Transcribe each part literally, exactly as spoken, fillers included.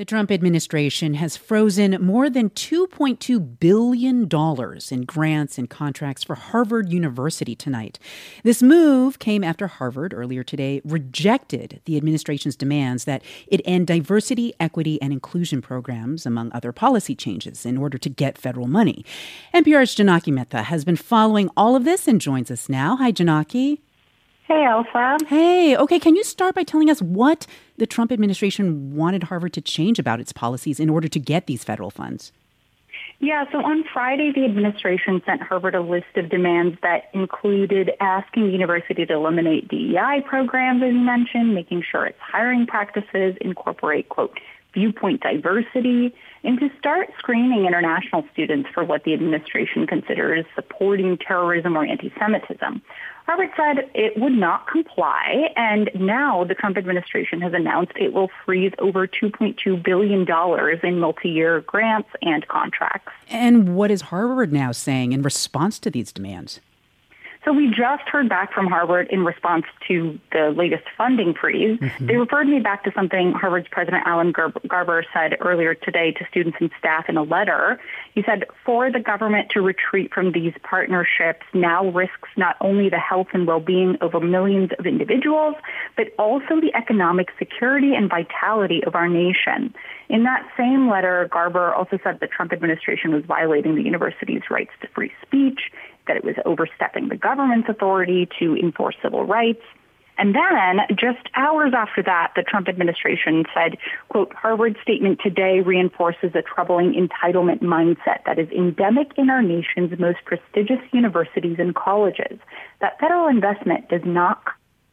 The Trump administration has frozen more than two point two billion dollars in grants and contracts for Harvard University tonight. This move came after Harvard earlier today rejected the administration's demands that it end diversity, equity, and inclusion programs, among other policy changes, in order to get federal money. N P R's Janaki Mehta has been following all of this and joins us now. Hi, Janaki. Hey, Elsa. Hey, okay, can you start by telling us what the Trump administration wanted Harvard to change about its policies in order to get these federal funds? Yeah, so on Friday, the administration sent Harvard a list of demands that included asking the university to eliminate D E I programs, as you mentioned, making sure its hiring practices incorporate, quote, viewpoint diversity, and to start screening international students for what the administration considers supporting terrorism or anti-Semitism. Harvard said it would not comply, and now the Trump administration has announced it will freeze over two point two billion dollars in multi-year grants and contracts. And what is Harvard now saying in response to these demands? So we just heard back from Harvard in response to the latest funding freeze. Mm-hmm. They referred me back to something Harvard's President Alan Garber said earlier today to students and staff in a letter. He said, for the government to retreat from these partnerships now risks not only the health and well-being of millions of individuals, but also the economic security and vitality of our nation. In that same letter, Garber also said the Trump administration was violating the university's rights to free speech, that it was overstepping the government's authority to enforce civil rights. And then, just hours after that, the Trump administration said, quote, Harvard's statement today reinforces a troubling entitlement mindset that is endemic in our nation's most prestigious universities and colleges. That federal investment does not...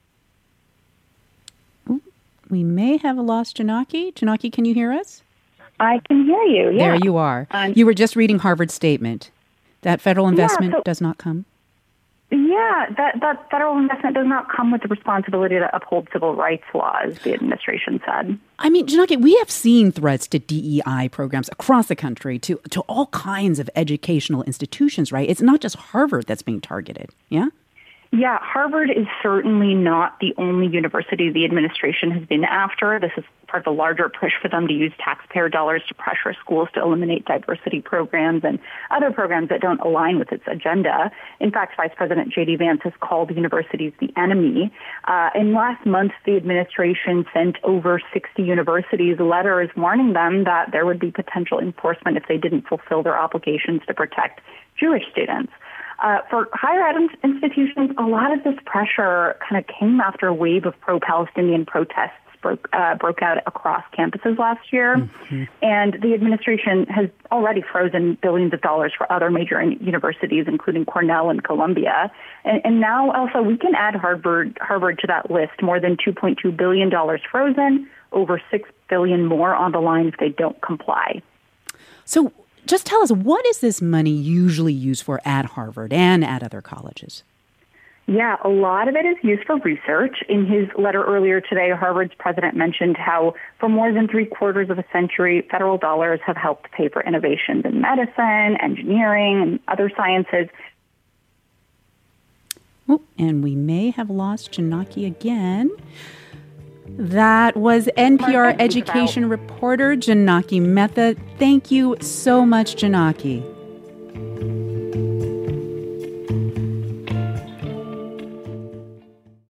We may have lost Janaki. Janaki, can you hear us? I can hear you, yeah. There you are. Um, you were just reading Harvard's statement. That federal investment yeah, so, does not come? Yeah, that, that federal investment does not come with the responsibility to uphold civil rights laws, the administration said. I mean, Janaki, we have seen threats to D E I programs across the country, to, to all kinds of educational institutions, right? It's not just Harvard that's being targeted, yeah? Yeah, Harvard is certainly not the only university the administration has been after. This is part of a larger push for them to use taxpayer dollars to pressure schools to eliminate diversity programs and other programs that don't align with its agenda. In fact, Vice President J D Vance has called universities the enemy. Uh, and last month, the administration sent over sixty universities letters warning them that there would be potential enforcement if they didn't fulfill their obligations to protect Jewish students. Uh, for higher ed institutions, a lot of this pressure kind of came after a wave of pro-Palestinian protests broke, uh, broke out across campuses last year. Mm-hmm. And the administration has already frozen billions of dollars for other major universities, including Cornell and Columbia. And, and now, also, we can add Harvard, Harvard to that list, more than two point two billion dollars frozen, over six billion dollars more on the line if they don't comply. So just tell us, what is this money usually used for at Harvard and at other colleges? Yeah, a lot of it is used for research. In his letter earlier today, Harvard's president mentioned how for more than three quarters of a century, federal dollars have helped pay for innovations in medicine, engineering, and other sciences. Oh, and we may have lost Janaki again. That was N P R education reporter Janaki Mehta. Thank you so much, Janaki.